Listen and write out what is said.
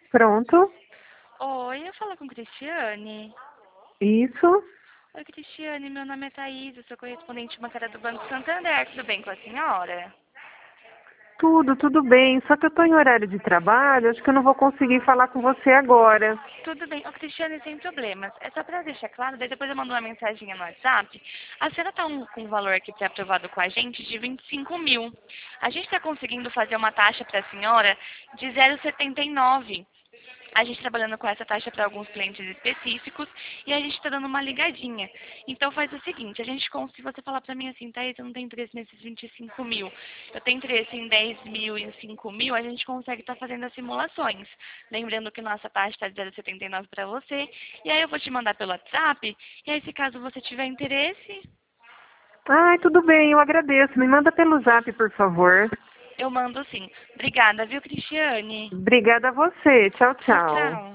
Pronto. Oi, eu falo com Cristiane. Isso. Oi, Cristiane, meu nome é Thaís, eu sou correspondente bancária do Banco Santander. Tudo bem com a senhora? Tudo bem. Só que eu estou em horário de trabalho, acho que eu não vou conseguir falar com você agora. Tudo bem. Ô, Cristiane, sem problemas. É só para deixar claro, daí depois eu mando uma mensaginha no WhatsApp. A senhora está com um valor aqui pré-aprovado com a gente de 25 mil. A gente está conseguindo fazer uma taxa para a senhora de 0,79. A gente trabalhando com essa taxa para alguns clientes específicos e a gente está dando uma ligadinha. Então faz o seguinte, se você falar para mim assim, Thaís, eu não tenho interesse nesses 25 mil, eu tenho interesse em 10 mil e em 5 mil, a gente consegue estar fazendo as simulações. Lembrando que nossa taxa está de 0,79 para você, e aí eu vou te mandar pelo WhatsApp, e aí se caso você tiver interesse, Ai, tudo bem, eu agradeço. Me manda pelo zap, por favor. eu mando sim. Obrigada, viu, Cristiane? Obrigada a você. Tchau, Tchau, tchau. tchau.